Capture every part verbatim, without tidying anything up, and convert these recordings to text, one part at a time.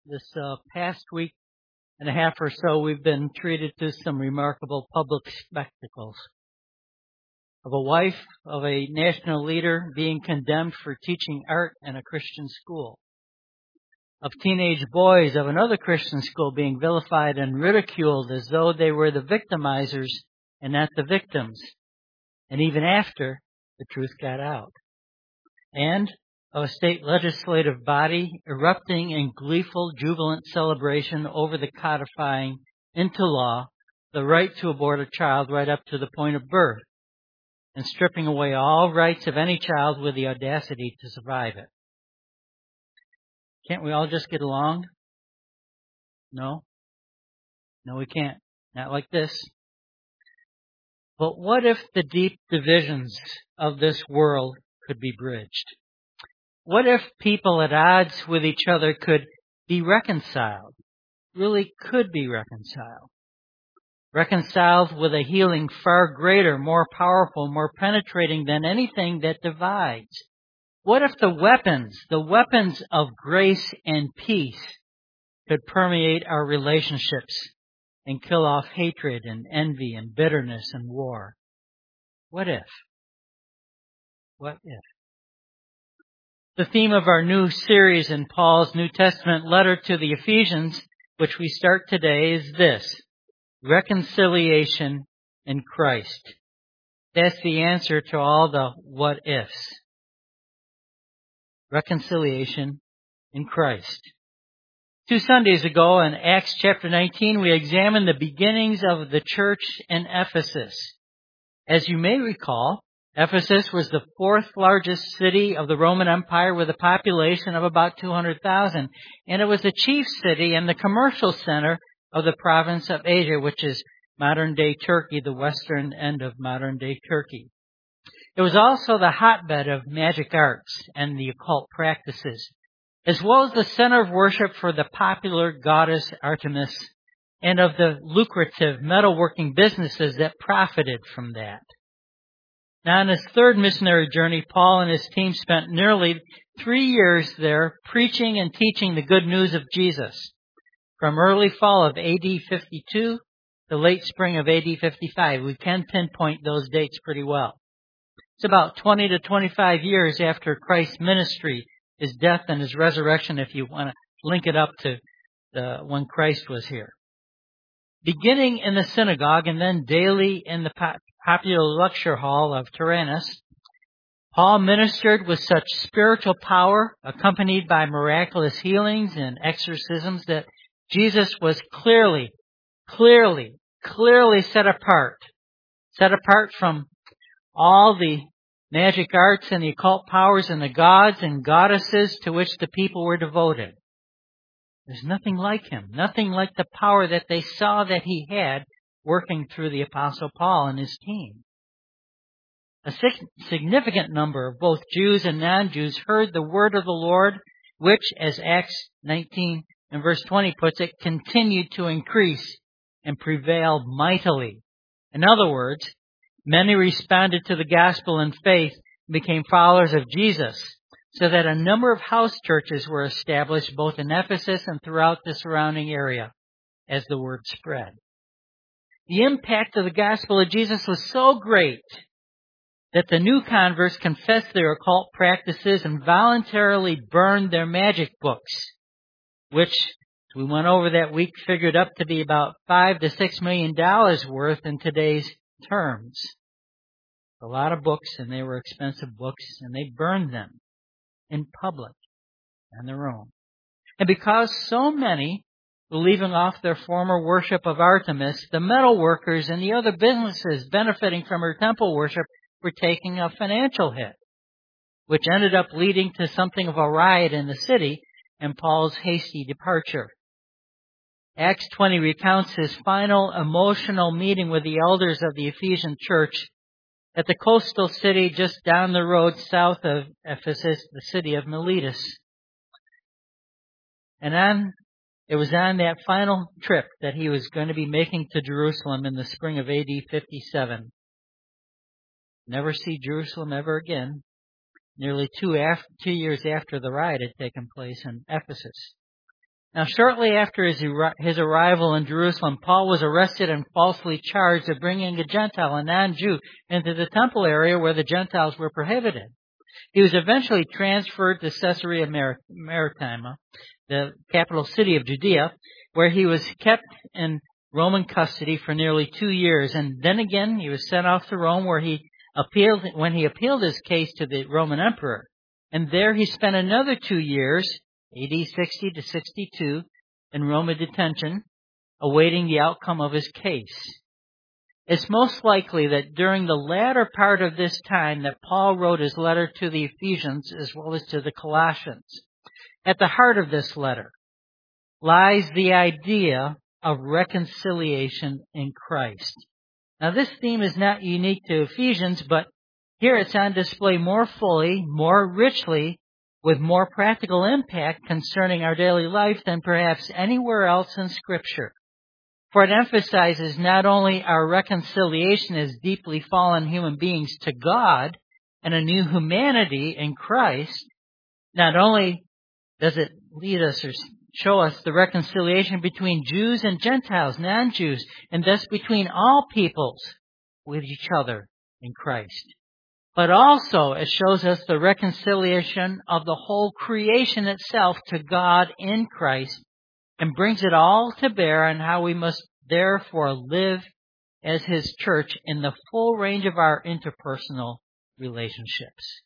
This uh, past week and a half or so, we've been treated to some remarkable public spectacles of a wife of a national leader being condemned for teaching art in a Christian school, of teenage boys of another Christian school being vilified and ridiculed as though they were the victimizers and not the victims, and even after the truth got out, and of a state legislative body erupting in gleeful, jubilant celebration over the codifying into law the right to abort a child right up to the point of birth, and stripping away all rights of any child with the audacity to survive it. Can't we all just get along? No. No, we can't. Not like this. But what if the deep divisions of this world could be bridged? What if people at odds with each other could be reconciled? Really could be reconciled. Reconciled with a healing far greater, more powerful, more penetrating than anything that divides. What if the weapons, the weapons of grace and peace could permeate our relationships and kill off hatred and envy and bitterness and war? What if? What if? The theme of our new series in Paul's New Testament letter to the Ephesians, which we start today, is this: reconciliation in Christ. That's the answer to all the what ifs. Reconciliation in Christ. Two Sundays ago in Acts chapter nineteen, we examined the beginnings of the church in Ephesus. As you may recall, Ephesus was the fourth largest city of the Roman Empire with a population of about two hundred thousand, and it was the chief city and the commercial center of the province of Asia, which is modern-day Turkey, the western end of modern-day Turkey. It was also the hotbed of magic arts and the occult practices, as well as the center of worship for the popular goddess Artemis and of the lucrative metalworking businesses that profited from that. Now, on his third missionary journey, Paul and his team spent nearly three years there preaching and teaching the good news of Jesus, from early fall of A D fifty-two to late spring of A D fifty-five. We can pinpoint those dates pretty well. It's about twenty to twenty-five years after Christ's ministry, his death and his resurrection, if you want to link it up to the, when Christ was here. Beginning in the synagogue and then daily in the popular lecture hall of Tyrannus, Paul ministered with such spiritual power, accompanied by miraculous healings and exorcisms, that Jesus was clearly, clearly, clearly set apart, set apart from all the magic arts and the occult powers and the gods and goddesses to which the people were devoted. There's nothing like him, nothing like the power that they saw that he had working through the Apostle Paul and his team. A significant number of both Jews and non-Jews heard the word of the Lord, which, as Acts nineteen and verse twenty puts it, continued to increase and prevailed mightily. In other words, many responded to the gospel in faith and became followers of Jesus, so that a number of house churches were established both in Ephesus and throughout the surrounding area as the word spread. The impact of the gospel of Jesus was so great that the new converts confessed their occult practices and voluntarily burned their magic books, which, as we went over that week, figured up to be about five to six million dollars worth in today's terms. A lot of books, and they were expensive books, and they burned them in public on their own. And because so many were leaving off their former worship of Artemis, the metal workers and the other businesses benefiting from her temple worship were taking a financial hit, which ended up leading to something of a riot in the city and Paul's hasty departure. Acts twenty recounts his final emotional meeting with the elders of the Ephesian church at the coastal city just down the road south of Ephesus, the city of Miletus. And on, it was on that final trip that he was going to be making to Jerusalem in the spring of A D fifty-seven. Never see Jerusalem ever again, nearly two, after, two years after the riot had taken place in Ephesus. Now, shortly after his, his arrival in Jerusalem, Paul was arrested and falsely charged of bringing a Gentile, a non-Jew, into the temple area where the Gentiles were prohibited. He was eventually transferred to Caesarea Maritima, the capital city of Judea, where he was kept in Roman custody for nearly two years. And then again, he was sent off to Rome, where he appealed, when he appealed his case to the Roman emperor. And there he spent another two years, A D sixty to sixty-two, in Roman detention, awaiting the outcome of his case. It's most likely that during the latter part of this time that Paul wrote his letter to the Ephesians as well as to the Colossians. At the heart of this letter lies the idea of reconciliation in Christ. Now, this theme is not unique to Ephesians, but here it's on display more fully, more richly, with more practical impact concerning our daily life than perhaps anywhere else in Scripture. For it emphasizes not only our reconciliation as deeply fallen human beings to God and a new humanity in Christ, not only does it lead us or show us the reconciliation between Jews and Gentiles, non-Jews, and thus between all peoples with each other in Christ. But also it shows us the reconciliation of the whole creation itself to God in Christ and brings it all to bear on how we must therefore live as His church in the full range of our interpersonal relationships.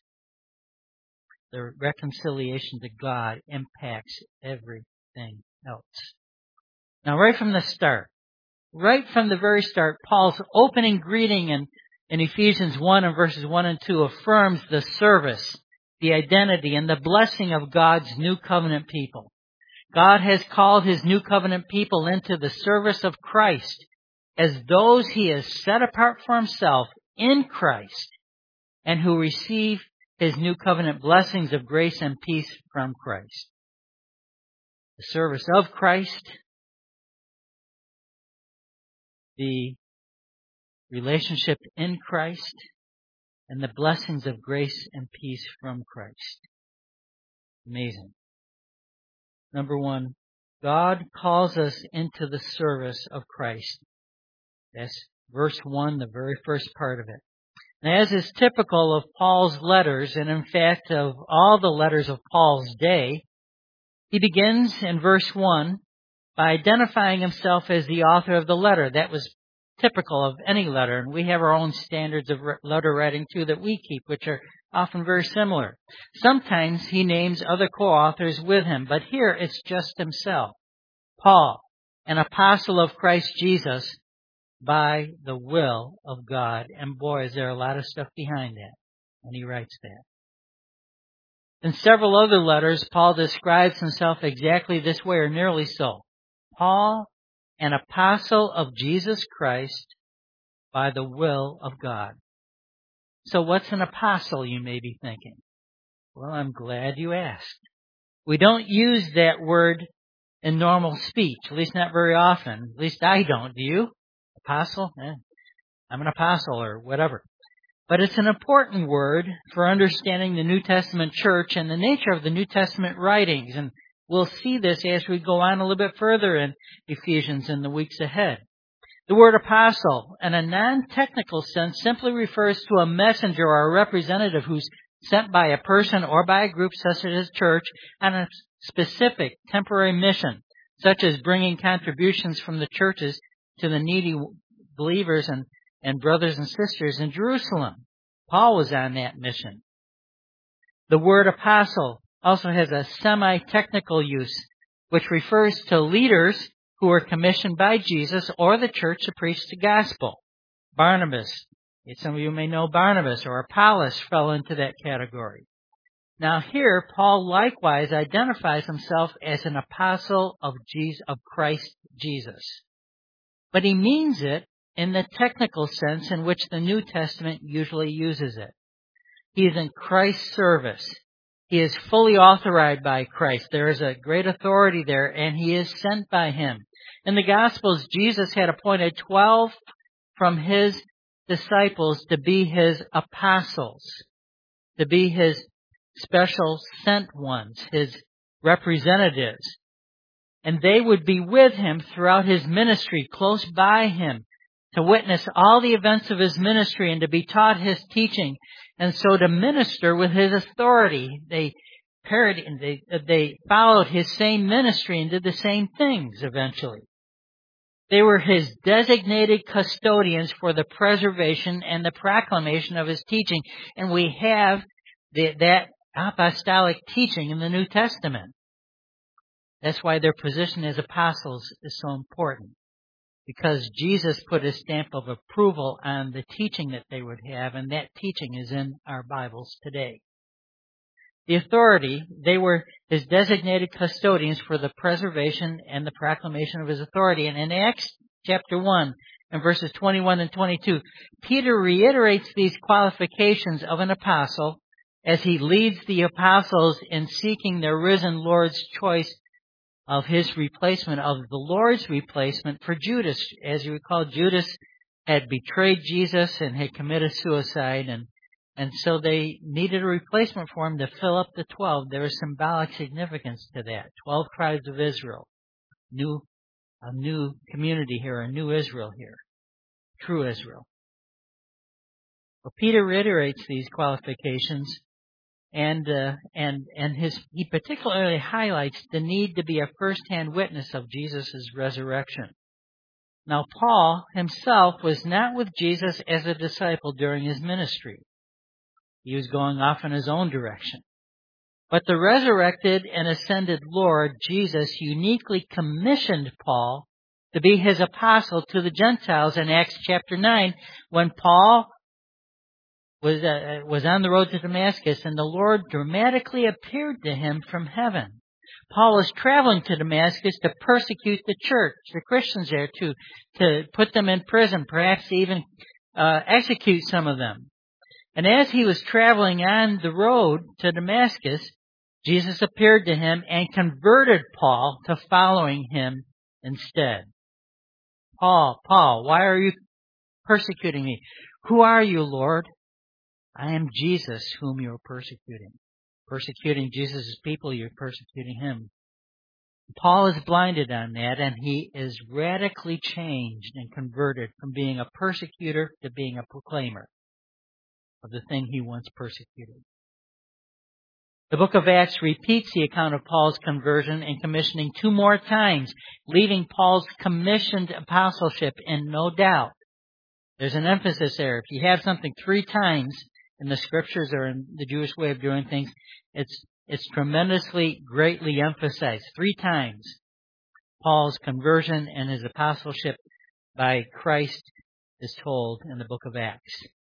The reconciliation to God impacts everything else. Now, right from the start, right from the very start, Paul's opening greeting in, in Ephesians one and verses one and two affirms the service, the identity, and the blessing of God's new covenant people. God has called His new covenant people into the service of Christ as those He has set apart for Himself in Christ and who receive His new covenant blessings of grace and peace from Christ. The service of Christ, the relationship in Christ, and the blessings of grace and peace from Christ. Amazing. Number one, God calls us into the service of Christ. That's verse one, the very first part of it. And as is typical of Paul's letters, and in fact of all the letters of Paul's day, he begins in verse one by identifying himself as the author of the letter. That was typical of any letter, and we have our own standards of letter writing too that we keep, which are often very similar. Sometimes he names other co-authors with him, but here it's just himself. Paul, an apostle of Christ Jesus, by the will of God. And boy, is there a lot of stuff behind that when he writes that. In several other letters, Paul describes himself exactly this way, or nearly so. Paul, an apostle of Jesus Christ, by the will of God. So what's an apostle, you may be thinking? Well, I'm glad you asked. We don't use that word in normal speech, at least not very often. At least I don't. Do you? Apostle? Eh, I'm an apostle or whatever. But it's an important word for understanding the New Testament church and the nature of the New Testament writings. And we'll see this as we go on a little bit further in Ephesians in the weeks ahead. The word apostle, in a non-technical sense, simply refers to a messenger or a representative who's sent by a person or by a group such as a church on a specific temporary mission, such as bringing contributions from the churches to the needy believers and, and brothers and sisters in Jerusalem. Paul was on that mission. The word apostle also has a semi-technical use, which refers to leaders who were commissioned by Jesus or the church to preach the gospel. Barnabas, some of you may know Barnabas, or Apollos fell into that category. Now here, Paul likewise identifies himself as an apostle of Jesus, of Christ Jesus. But he means it in the technical sense in which the New Testament usually uses it. He is in Christ's service. He is fully authorized by Christ. There is a great authority there, and he is sent by Him. In the Gospels, Jesus had appointed twelve from His disciples to be His apostles, to be His special sent ones, His representatives. And they would be with him throughout his ministry, close by him, to witness all the events of his ministry and to be taught his teaching, and so to minister with his authority. They parodied, they, they followed his same ministry and did the same things eventually. They were his designated custodians for the preservation and the proclamation of his teaching. And we have the, that apostolic teaching in the New Testament. That's why their position as apostles is so important. Because Jesus put a stamp of approval on the teaching that they would have, and that teaching is in our Bibles today. The authority, they were his designated custodians for the preservation and the proclamation of his authority. And in Acts chapter one and verses twenty-one and twenty-two, Peter reiterates these qualifications of an apostle as he leads the apostles in seeking the risen Lord's choice of his replacement, of the Lord's replacement for Judas. As you recall, Judas had betrayed Jesus and had committed suicide, and And so they needed a replacement for him to fill up the twelve. There is symbolic significance to that. Twelve tribes of Israel. New, a new community here, a new Israel here. True Israel. Well, Peter reiterates these qualifications, and uh, and and his he particularly highlights the need to be a first-hand witness of Jesus' resurrection. Now, Paul himself was not with Jesus as a disciple during his ministry. He was going off in his own direction. But the resurrected and ascended Lord Jesus uniquely commissioned Paul to be his apostle to the Gentiles in Acts chapter nine, when Paul was uh, was on the road to Damascus, and the Lord dramatically appeared to him from heaven. Paul was traveling to Damascus to persecute the church, the Christians there, to to put them in prison, perhaps even uh, execute some of them. And as he was traveling on the road to Damascus, Jesus appeared to him and converted Paul to following him instead. Paul, Paul, why are you persecuting me? Who are you, Lord? I am Jesus whom you are persecuting. Persecuting Jesus' people, you're persecuting him. Paul is blinded on that, and he is radically changed and converted from being a persecutor to being a proclaimer of the thing he once persecuted. The book of Acts repeats the account of Paul's conversion and commissioning two more times, leaving Paul's commissioned apostleship in no doubt. There's an emphasis there. If you have something three times in the scriptures or in the Jewish way of doing things, it's it's tremendously, greatly emphasized. Three times, Paul's conversion and his apostleship by Christ is told in the book of Acts.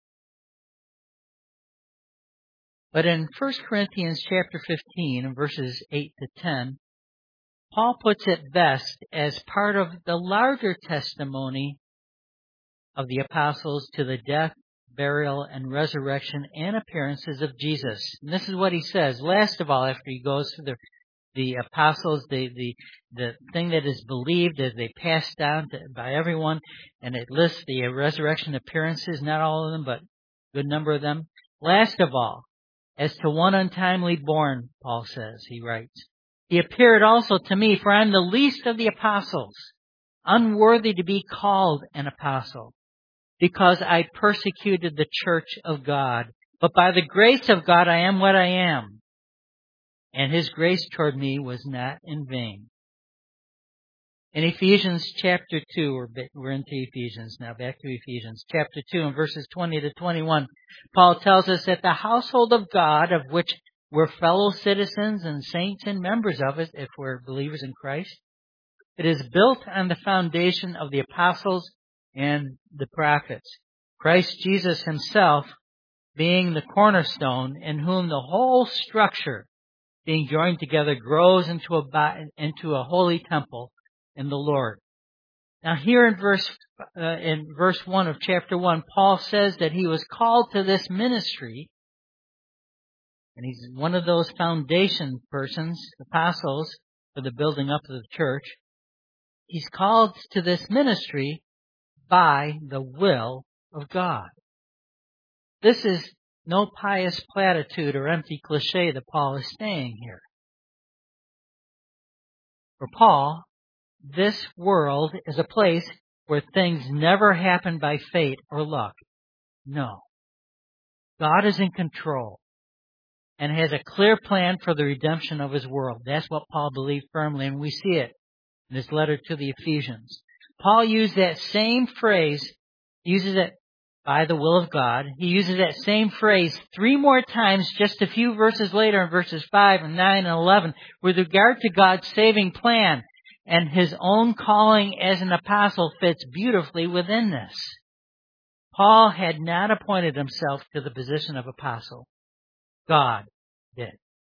But in First Corinthians chapter fifteen, and verses eight to ten, Paul puts it best as part of the larger testimony of the apostles to the death, burial, and resurrection and appearances of Jesus. And this is what he says. Last of all, after he goes through the the apostles, the the the thing that is believed as they pass down to, by everyone, and it lists the resurrection appearances, not all of them, but a good number of them. Last of all, as to one untimely born, Paul says, he writes, he appeared also to me, for I am the least of the apostles, unworthy to be called an apostle, because I persecuted the church of God. But by the grace of God I am what I am, and his grace toward me was not in vain. In Ephesians chapter two, we're, we're into Ephesians now, back to Ephesians chapter two and verses twenty to twenty-one, Paul tells us that the household of God, of which we're fellow citizens and saints and members of it, if we're believers in Christ, it is built on the foundation of the apostles and the prophets, Christ Jesus himself being the cornerstone, in whom the whole structure, being joined together, grows into a, into a holy temple in the Lord. Now here in verse uh, in verse one of chapter one, Paul says that he was called to this ministry, and he's one of those foundation persons, apostles, for the building up of the church. He's called to this ministry by the will of God. This is no pious platitude or empty cliche that Paul is saying here. For Paul, this world is a place where things never happen by fate or luck. No. God is in control and has a clear plan for the redemption of His world. That's what Paul believed firmly, and we see it in his letter to the Ephesians. Paul used that same phrase, he uses it by the will of God. He uses that same phrase three more times just a few verses later in verses five and nine and eleven with regard to God's saving plan. And his own calling as an apostle fits beautifully within this. Paul had not appointed himself to the position of apostle. God did.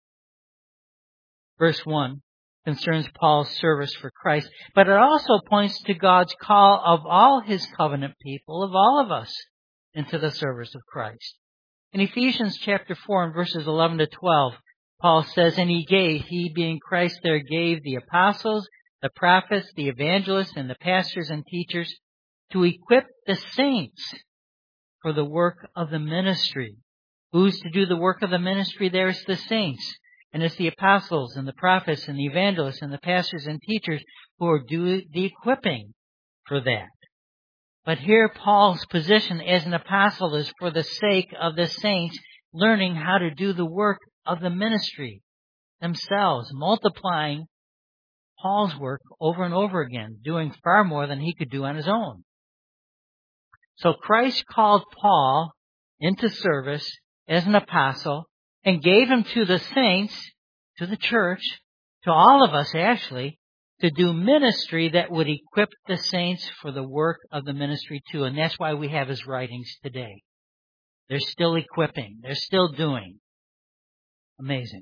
Verse one concerns Paul's service for Christ, but it also points to God's call of all His covenant people, of all of us, into the service of Christ. In Ephesians chapter four and verses eleven to twelve, Paul says, "And He gave, He being Christ there, gave the apostles, the prophets, the evangelists, and the pastors and teachers to equip the saints for the work of the ministry." Who's to do the work of the ministry? There's the saints. And it's the apostles and the prophets and the evangelists and the pastors and teachers who are doing the equipping for that. But here Paul's position as an apostle is for the sake of the saints learning how to do the work of the ministry themselves, multiplying Paul's work over and over again, doing far more than he could do on his own. So Christ called Paul into service as an apostle and gave him to the saints, to the church, to all of us actually, to do ministry that would equip the saints for the work of the ministry too. And that's why we have his writings today. They're still equipping. They're still doing. Amazing.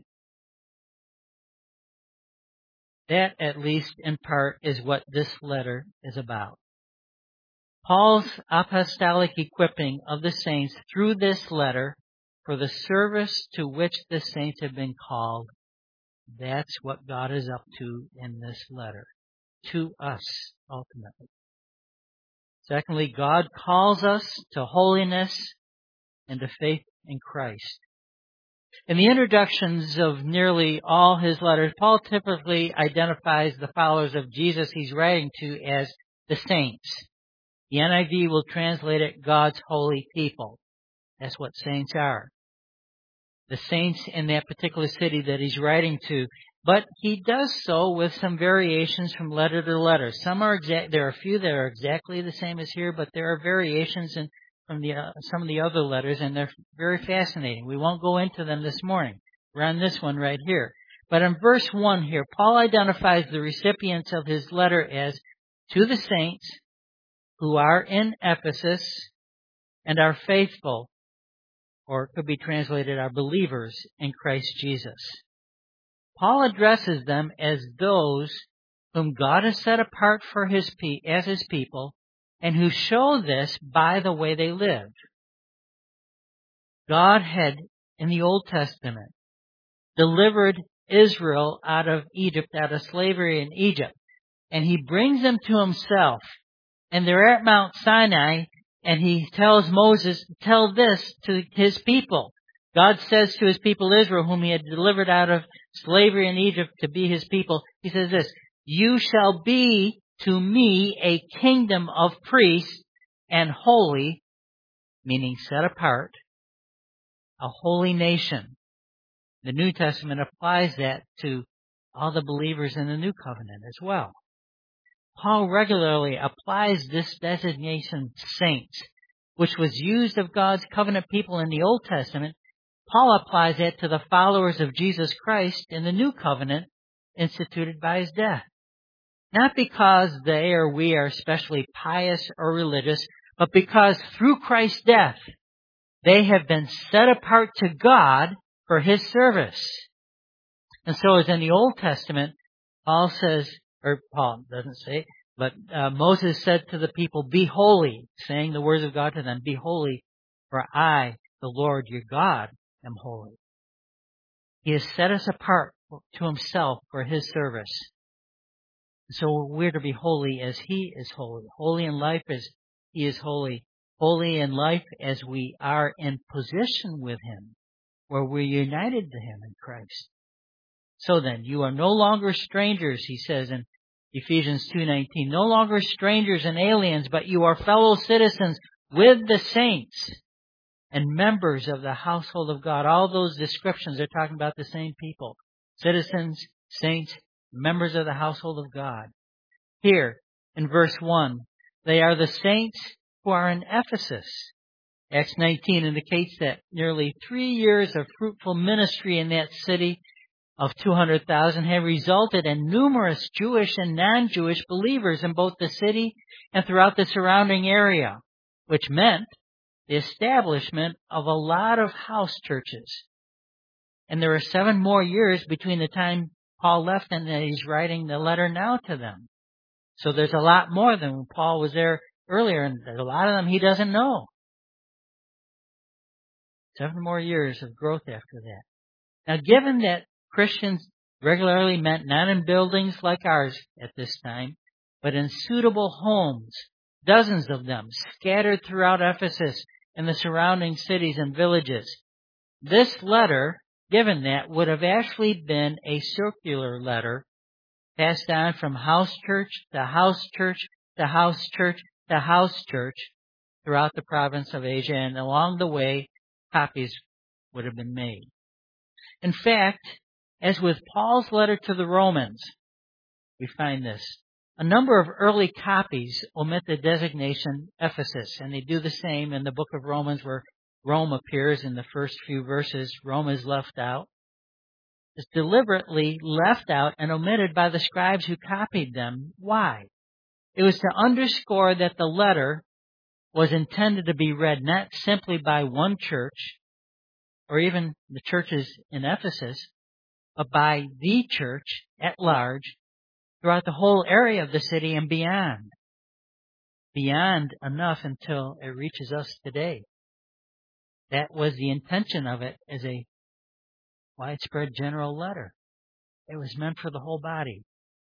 That, at least in part, is what this letter is about. Paul's apostolic equipping of the saints through this letter for the service to which the saints have been called. That's what God is up to in this letter. To us, ultimately. Secondly, God calls us to holiness and to faith in Christ. In the introductions of nearly all his letters, Paul typically identifies the followers of Jesus he's writing to as the saints. The N I V will translate it God's holy people. That's what saints are. The saints in that particular city that he's writing to. But he does so with some variations from letter to letter. Some are exact. There are a few that are exactly the same as here, but there are variations in from the uh, some of the other letters, and they're very fascinating. We won't go into them this morning. We're on this one right here. But in verse one here, Paul identifies the recipients of his letter as to the saints who are in Ephesus and are faithful, or it could be translated, are believers in Christ Jesus. Paul addresses them as those whom God has set apart for his pe- as his people, and who show this by the way they live. God had, in the Old Testament, delivered Israel out of Egypt, out of slavery in Egypt, and he brings them to himself. And they're at Mount Sinai, and he tells Moses, tell this to his people. God says to his people Israel, whom he had delivered out of slavery in Egypt to be his people, he says this, you shall be to me a kingdom of priests and holy, meaning set apart, a holy nation. The New Testament applies that to all the believers in the New Covenant as well. Paul regularly applies this designation saints, which was used of God's covenant people in the Old Testament. Paul applies that to the followers of Jesus Christ in the New Covenant instituted by his death. Not because they or we are especially pious or religious, but because through Christ's death, they have been set apart to God for his service. And so as in the Old Testament, Paul says, or Paul doesn't say, but uh, Moses said to the people, be holy, saying the words of God to them, be holy, for I, the Lord your God, am holy. He has set us apart to himself for his service. So we're to be holy as he is holy. Holy in life as he is holy. Holy in life as we are in position with him, where we're united to him in Christ. So then, you are no longer strangers, he says in Ephesians two nineteen, no longer strangers and aliens, but you are fellow citizens with the saints and members of the household of God. All those descriptions are talking about the same people. Citizens, saints, members of the household of God. Here, in verse one, they are the saints who are in Ephesus. Acts nineteen indicates that nearly three years of fruitful ministry in that city of two hundred thousand have resulted in numerous Jewish and non-Jewish believers in both the city and throughout the surrounding area, which meant the establishment of a lot of house churches. And there are seven more years between the time Paul left and that he's writing the letter now to them. So there's a lot more than when Paul was there earlier, and there's a lot of them he doesn't know. Seven more years of growth after that. Now, given that Christians regularly met not in buildings like ours at this time, but in suitable homes, dozens of them scattered throughout Ephesus and the surrounding cities and villages, this letter, given that, would have actually been a circular letter passed on from house church to house church to house church to house church throughout the province of Asia, and along the way, copies would have been made. In fact, as with Paul's letter to the Romans, we find this. A number of early copies omit the designation Ephesus, and they do the same in the book of Romans where Rome appears in the first few verses. Rome is left out. It's deliberately left out and omitted by the scribes who copied them. Why? It was to underscore that the letter was intended to be read not simply by one church, or even the churches in Ephesus, but by the church at large throughout the whole area of the city and beyond. Beyond enough until it reaches us today. That was the intention of it as a widespread general letter. It was meant for the whole body.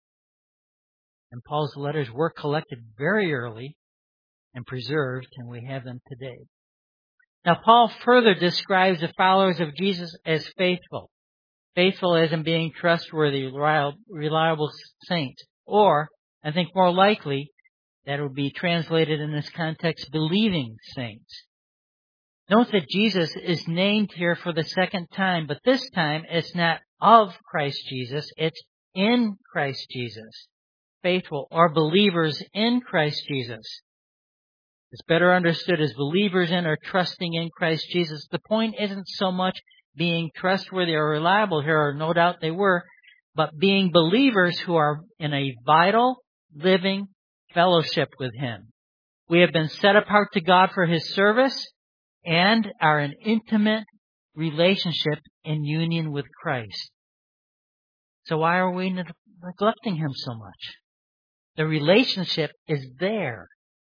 And Paul's letters were collected very early and preserved, and we have them today. Now, Paul further describes the followers of Jesus as faithful. Faithful as in being trustworthy, reliable saints. Or, I think more likely, that would be translated in this context, believing saints. Note that Jesus is named here for the second time, but this time it's not of Christ Jesus, it's in Christ Jesus. Faithful or believers in Christ Jesus. It's better understood as believers in or trusting in Christ Jesus. The point isn't so much being trustworthy or reliable here, or no doubt they were, but being believers who are in a vital, living fellowship with Him. We have been set apart to God for His service and are in intimate relationship in union with Christ. So why are we neglecting Him so much? The relationship is there.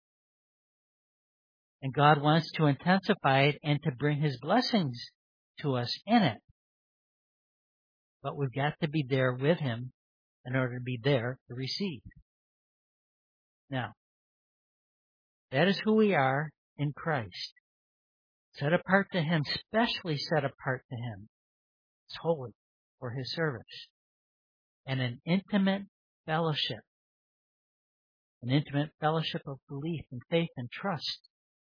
And God wants to intensify it and to bring His blessings to us in it. But we've got to be there with Him in order to be there to receive. Now, that is who we are in Christ. Set apart to Him, specially set apart to Him. It's holy for His service. And an intimate fellowship. An intimate fellowship of belief and faith and trust,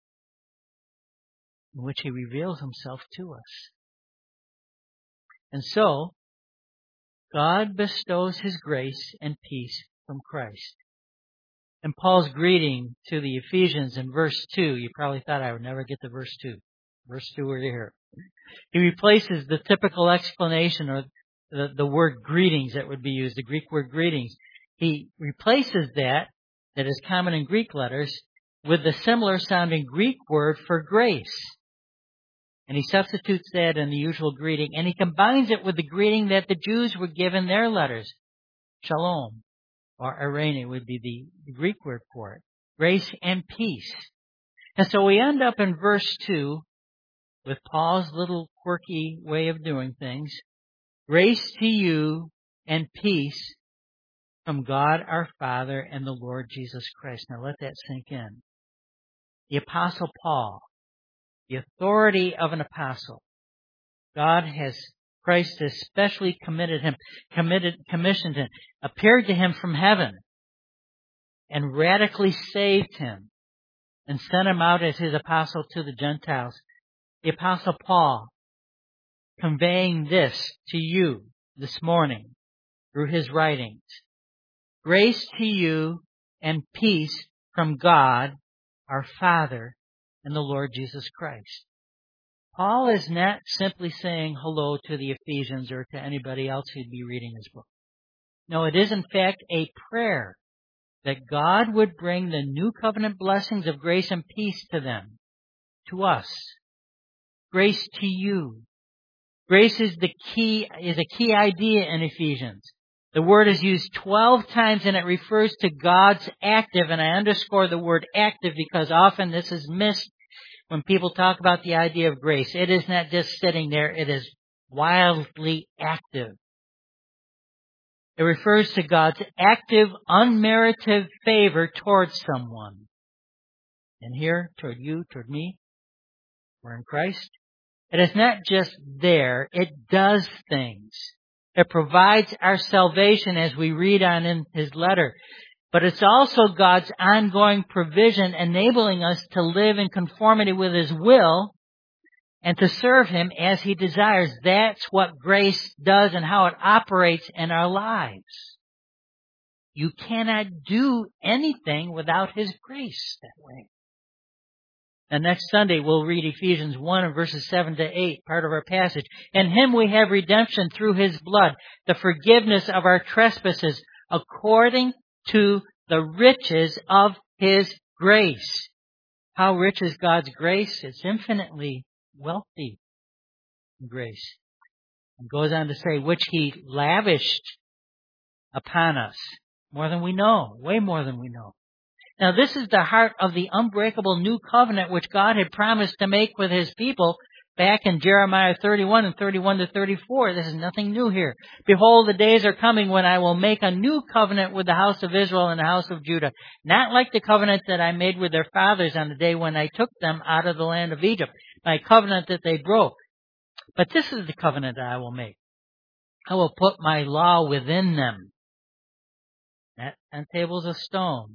in which He reveals Himself to us. And so, God bestows His grace and peace from Christ. And Paul's greeting to the Ephesians in verse two, you probably thought I would never get to verse two. Verse two, we're here. He replaces the typical explanation or the, the word greetings that would be used, the Greek word greetings. He replaces that, that is common in Greek letters, with the similar sounding Greek word for grace. And he substitutes that in the usual greeting, and he combines it with the greeting that the Jews would give in their letters. Shalom, or eirene would be the, the Greek word for it. Grace and peace. And so we end up in verse two with Paul's little quirky way of doing things. Grace to you and peace from God our Father and the Lord Jesus Christ. Now let that sink in. The Apostle Paul, the authority of an apostle. God has Christ especially committed him, committed, commissioned him, appeared to him from heaven, and radically saved him, and sent him out as his apostle to the Gentiles. The Apostle Paul, conveying this to you this morning through his writings. Grace to you and peace from God, our Father, and the Lord Jesus Christ. Paul is not simply saying hello to the Ephesians or to anybody else who'd be reading his book. No, it is in fact a prayer that God would bring the new covenant blessings of grace and peace to them, to us. Grace to you. Grace is the key, is a key idea in Ephesians. The word is used twelve times and it refers to God's active, and I underscore the word active because often this is missed when people talk about the idea of grace. It is not just sitting there, it is wildly active. It refers to God's active, unmerited favor towards someone. And here, toward you, toward me, we're in Christ. It is not just there, it does things. It provides our salvation as we read on in his letter. But it's also God's ongoing provision enabling us to live in conformity with his will and to serve him as he desires. That's what grace does and how it operates in our lives. You cannot do anything without his grace that way. And next Sunday we'll read Ephesians one and verses seven to eight, part of our passage. In him we have redemption through his blood, the forgiveness of our trespasses, according to the riches of his grace. How rich is God's grace? It's infinitely wealthy grace. It goes on to say, which he lavished upon us. More than we know. Way more than we know. Now this is the heart of the unbreakable new covenant which God had promised to make with his people back in Jeremiah thirty-one and thirty-one to thirty-four. This is nothing new here. Behold, the days are coming when I will make a new covenant with the house of Israel and the house of Judah. Not like the covenant that I made with their fathers on the day when I took them out of the land of Egypt. My covenant that they broke. But this is the covenant that I will make. I will put my law within them. Not on tables of stone.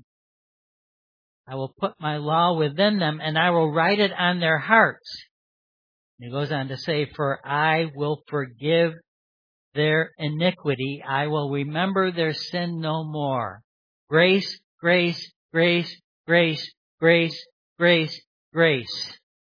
I will put my law within them, and I will write it on their hearts. He goes on to say, for I will forgive their iniquity. I will remember their sin no more. Grace, grace, grace, grace, grace, grace, grace.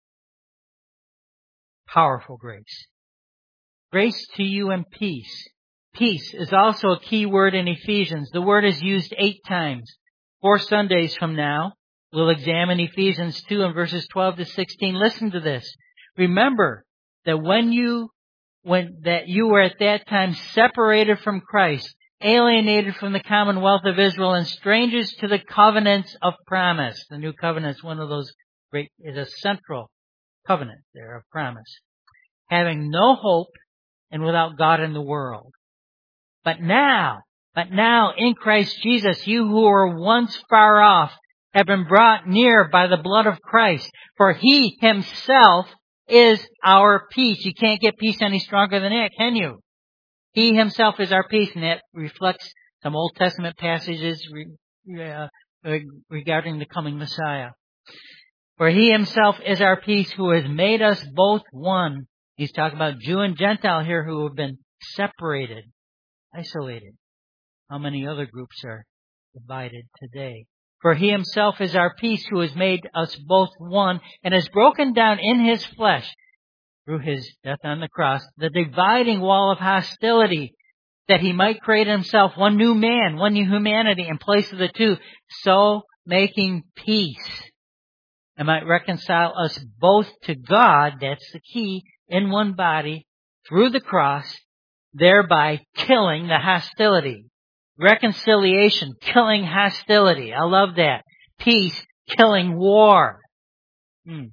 Powerful grace. Grace to you and peace. Peace is also a key word in Ephesians. The word is used eight times. Four Sundays from now, we'll examine Ephesians two and verses twelve to sixteen. Listen to this. Remember that when you, when, that you were at that time separated from Christ, alienated from the commonwealth of Israel, and strangers to the covenants of promise. The new covenant is one of those great, is a central covenant there of promise. Having no hope and without God in the world. But now, but now in Christ Jesus, you who were once far off have been brought near by the blood of Christ. For he himself is our peace. You can't get peace any stronger than that, can you? He himself is our peace, and that reflects some Old Testament passages re, uh, regarding the coming Messiah. For he himself is our peace, who has made us both one. He's talking about Jew and Gentile here who have been separated, isolated. How many other groups are divided today? For he himself is our peace, who has made us both one, and has broken down in his flesh, through his death on the cross, the dividing wall of hostility, that he might create himself one new man, one new humanity in place of the two, so making peace, and might reconcile us both to God, that's the key, in one body, through the cross, thereby killing the hostility. Reconciliation, killing hostility. I love that. Peace, killing war. Hmm.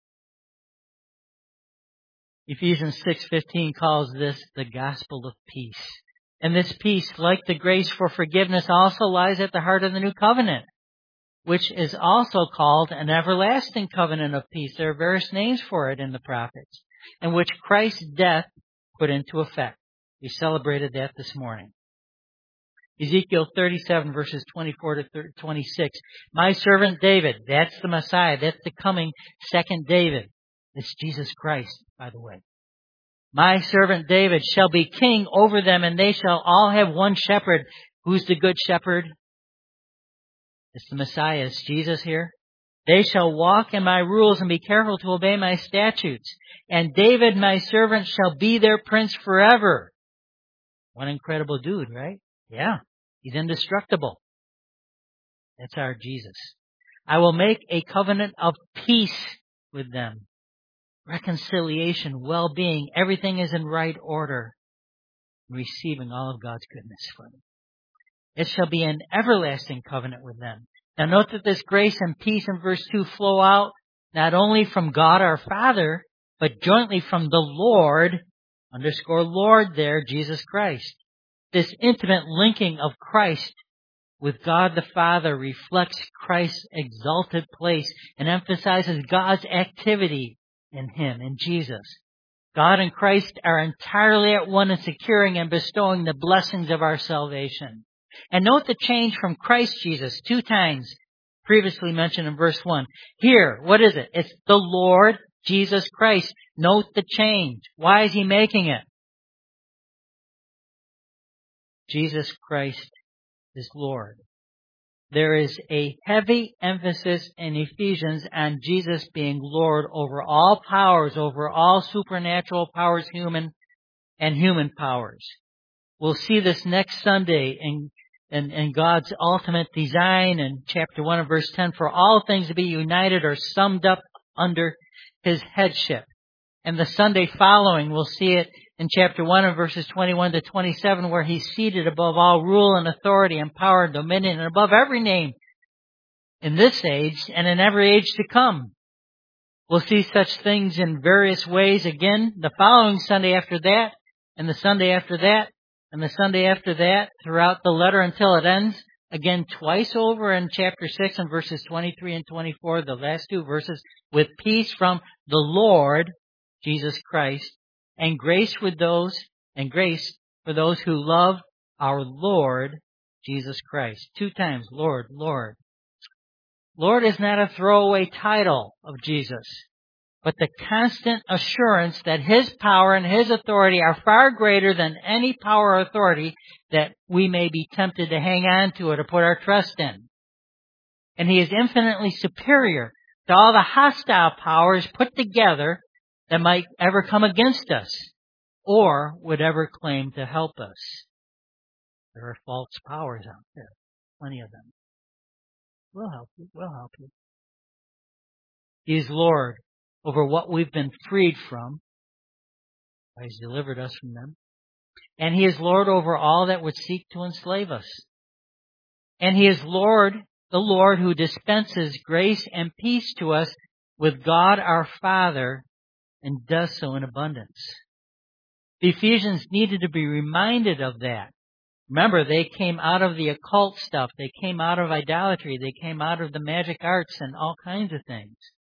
Ephesians six fifteen calls this the gospel of peace. And this peace, like the grace for forgiveness, also lies at the heart of the new covenant, which is also called an everlasting covenant of peace. There are various names for it in the prophets, in which Christ's death put into effect. We celebrated that this morning. Ezekiel thirty-seven verses twenty-four to twenty-six. My servant David, that's the Messiah, that's the coming second David. It's Jesus Christ, by the way. My servant David shall be king over them, and they shall all have one shepherd. Who's the good shepherd? It's the Messiah. It's Jesus here. They shall walk in my rules and be careful to obey my statutes. And David, my servant, shall be their prince forever. What an incredible dude, right? Yeah. He's indestructible. That's our Jesus. I will make a covenant of peace with them. Reconciliation, well-being, everything is in right order. Receiving all of God's goodness for them. It shall be an everlasting covenant with them. Now note that this grace and peace in verse two flow out not only from God our Father, but jointly from the Lord, underscore Lord there, Jesus Christ. This intimate linking of Christ with God the Father reflects Christ's exalted place and emphasizes God's activity in Him, in Jesus. God and Christ are entirely at one in securing and bestowing the blessings of our salvation. And note the change from Christ Jesus two times previously mentioned in verse one. Here, what is it? It's the Lord Jesus Christ. Note the change. Why is He making it? Jesus Christ is Lord. There is a heavy emphasis in Ephesians on Jesus being Lord over all powers, over all supernatural powers, human and human powers. We'll see this next Sunday in, in, in God's ultimate design in chapter one of verse ten. For all things to be united or summed up under His headship. And the Sunday following, we'll see it in chapter one of verses twenty-one to twenty-seven, where He's seated above all rule and authority and power and dominion and above every name in this age and in every age to come. We'll see such things in various ways again the following Sunday after that, and the Sunday after that, and the Sunday after that, throughout the letter until it ends. Again, twice over in chapter six and verses twenty-three and twenty-four, the last two verses, with peace from the Lord, Jesus Christ, and grace with those, and grace for those who love our Lord, Jesus Christ. Two times, Lord, Lord. Lord is not a throwaway title of Jesus, but the constant assurance that His power and His authority are far greater than any power or authority that we may be tempted to hang on to or to put our trust in. And He is infinitely superior to all the hostile powers put together that might ever come against us or would ever claim to help us. There are false powers out there, plenty of them. We'll help you, we'll help you. He is Lord over what we've been freed from. He's delivered us from them. And He is Lord over all that would seek to enslave us. And He is Lord, the Lord who dispenses grace and peace to us with God our Father, and does so in abundance. The Ephesians needed to be reminded of that. Remember, they came out of the occult stuff. They came out of idolatry. They came out of the magic arts and all kinds of things.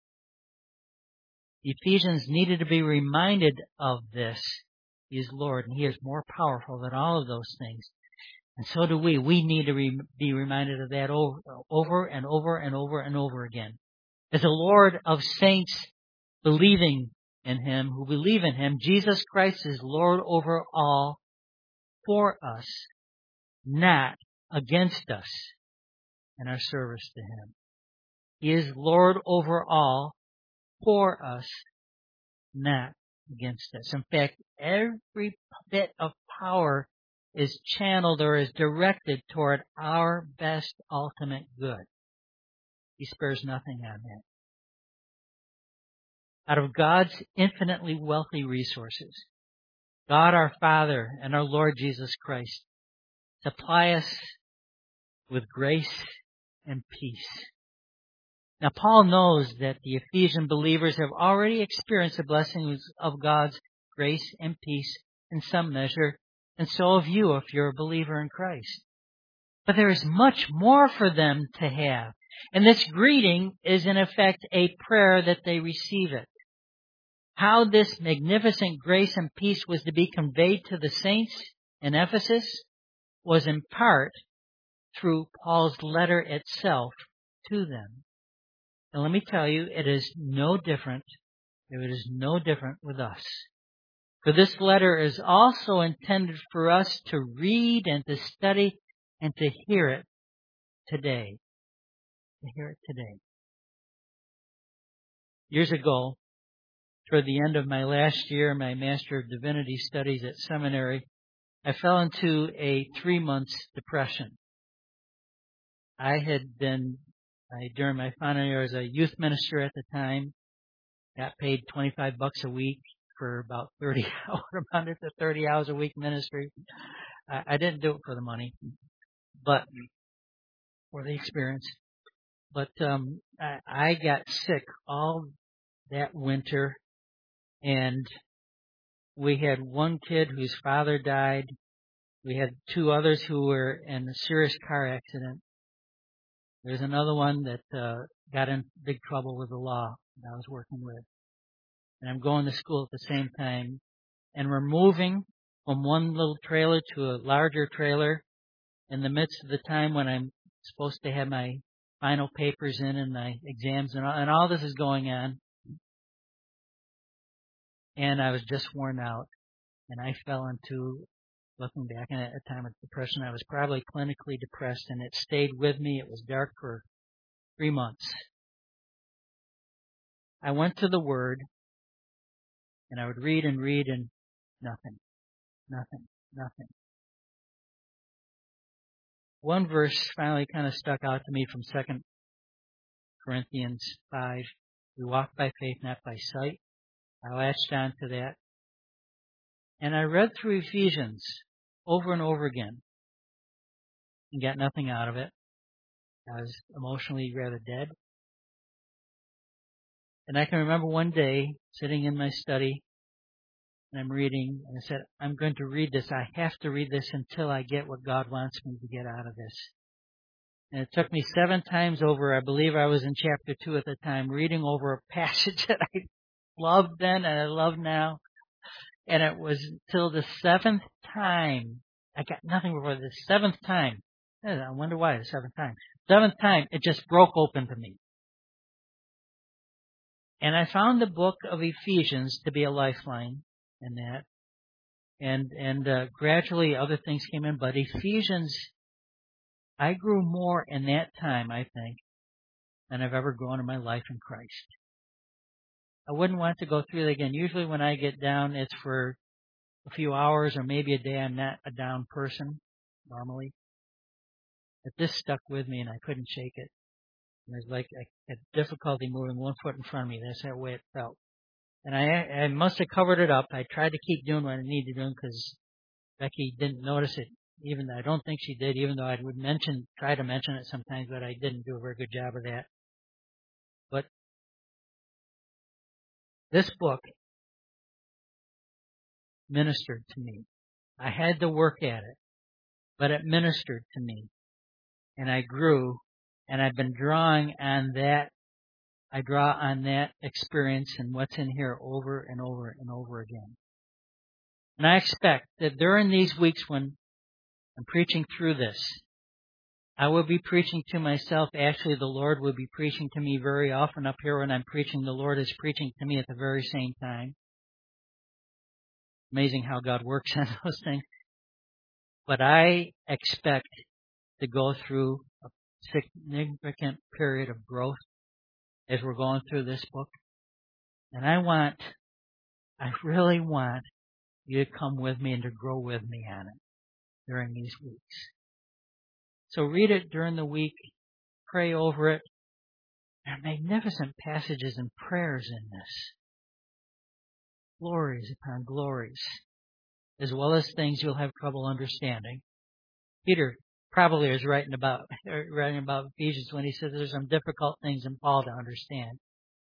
The Ephesians needed to be reminded of this. He is Lord, and He is more powerful than all of those things. And so do we. We need to re- be reminded of that over, over and over and over and over again. As the Lord of saints believing in Him, who believe in Him, Jesus Christ is Lord over all for us, not against us in our service to Him. He is Lord over all for us, not against us. In fact, every bit of power is channeled or is directed toward our best ultimate good. He spares nothing on that. Out of God's infinitely wealthy resources, God our Father and our Lord Jesus Christ supply us with grace and peace. Now, Paul knows that the Ephesian believers have already experienced the blessings of God's grace and peace in some measure, and so have you if you're a believer in Christ. But there is much more for them to have. And this greeting is in effect a prayer that they receive it. how this magnificent grace and peace was to be conveyed to the saints in Ephesus was in part through Paul's letter itself to them. And let me tell you, it is no different. It is no different with us. For this letter is also intended for us to read and to study and to hear it today. To hear it today. Years ago, toward the end of my last year, my Master of Divinity studies at seminary, I fell into a three months depression. I had been, I, during my final year as a youth minister at the time, got paid twenty-five bucks a week for about thirty hours, under to thirty hours a week ministry. I, I didn't do it for the money, but for the experience. But um, I, I got sick all that winter, and we had one kid whose father died. We had two others who were in a serious car accident. There's another one that uh, got in big trouble with the law that I was working with. And I'm going to school at the same time. And we're moving from one little trailer to a larger trailer in the midst of the time when I'm supposed to have my final papers in and my exams and all, and all this is going on. And I was just worn out. And I fell into, looking back at a time of depression, I was probably clinically depressed, and it stayed with me. It was dark for three months. I went to the Word, and I would read and read, and nothing, nothing, nothing. One verse finally kind of stuck out to me from Second Corinthians five. We walk by faith, not by sight. I latched on to that. And I read through Ephesians over and over again and got nothing out of it. I was emotionally rather dead. And I can remember one day sitting in my study and I'm reading, and I said, I'm going to read this. I have to read this until I get what God wants me to get out of this. And it took me seven times over. I believe I was in chapter two at the time, reading over a passage that I loved then and I love now. And it was until the seventh time, I got nothing before the seventh time. I wonder why the seventh time. Seventh time, it just broke open to me. And I found the book of Ephesians to be a lifeline in that. And, and, uh, gradually other things came in, but Ephesians, I grew more in that time, I think, than I've ever grown in my life in Christ. I wouldn't want to go through it again. Usually when I get down, it's for a few hours or maybe a day. I'm not a down person normally. But this stuck with me and I couldn't shake it. It was like I had difficulty moving one foot in front of me. That's that way it felt. And I, I must have covered it up. I tried to keep doing what I needed to do because Becky didn't notice it. Even though I don't think she did, even though I would mention, try to mention it sometimes, but I didn't do a very good job of that. But this book ministered to me. I had to work at it, but it ministered to me. And I grew, and I've been drawing on that. I draw on that experience and what's in here over and over and over again. And I expect that during these weeks when I'm preaching through this, I will be preaching to myself. Actually, the Lord will be preaching to me very often up here when I'm preaching. The Lord is preaching to me at the very same time. Amazing how God works on those things. But I expect to go through a significant period of growth as we're going through this book. And I want, I really want you to come with me and to grow with me on it during these weeks. So read it during the week, pray over it. There are magnificent passages and prayers in this. Glories upon glories, as well as things you'll have trouble understanding. Peter probably is writing about writing about Ephesians when he says there's some difficult things in Paul to understand.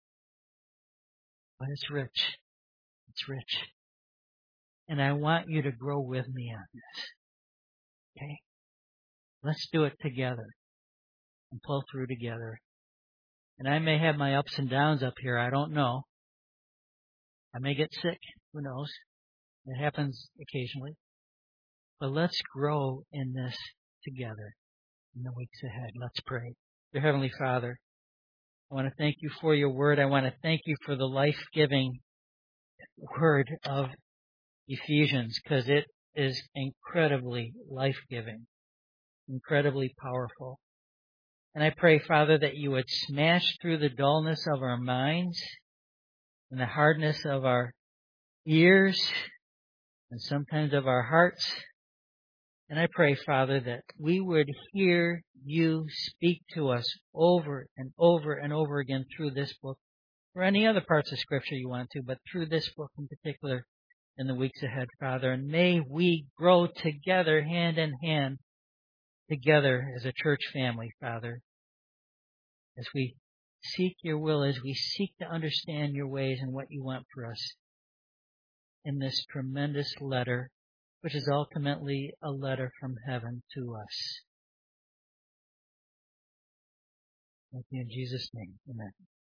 But it's rich. It's rich. And I want you to grow with me on this. Okay? Let's do it together and pull through together. And I may have my ups and downs up here. I don't know. I may get sick. Who knows? It happens occasionally. But let's grow in this together in the weeks ahead. Let's pray. Dear Heavenly Father, I want to thank you for your word. I want to thank you for the life-giving word of Ephesians, because it is incredibly life-giving, incredibly powerful. And I pray, Father, that you would smash through the dullness of our minds and the hardness of our ears and sometimes of our hearts. And I pray, Father, that we would hear you speak to us over and over and over again through this book, or any other parts of Scripture you want to, but through this book in particular in the weeks ahead, Father. And may we grow together, hand in hand, together as a church family, Father, as we seek your will, as we seek to understand your ways and what you want for us in this tremendous letter, which is ultimately a letter from heaven to us. Thank you in Jesus' name. Amen.